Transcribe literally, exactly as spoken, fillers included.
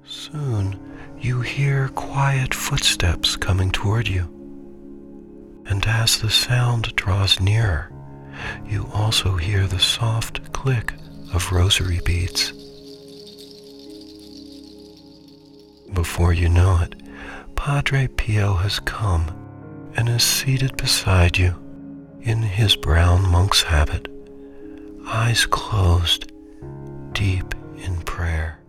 Soon you hear quiet footsteps coming toward you, and as the sound draws nearer, you also hear the soft click of rosary beads. Before you know it, Padre Pio has come and is seated beside you in his brown monk's habit, eyes closed, deep in prayer.